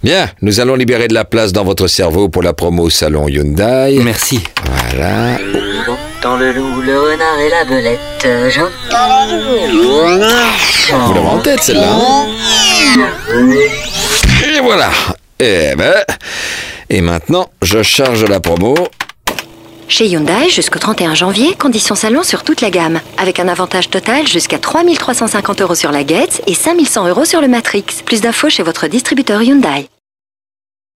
Bien, nous allons libérer de la place dans votre cerveau pour la promo salon Hyundai. Merci. Voilà. Dans le loup, le renard et la belette. Vous l'avez en tête, celle-là, hein? Et voilà. Et maintenant, je charge la promo. Chez Hyundai, jusqu'au 31 janvier, conditions salon sur toute la gamme. Avec un avantage total jusqu'à 3 350 € sur la Getz et 5 100 € sur le Matrix. Plus d'infos chez votre distributeur Hyundai.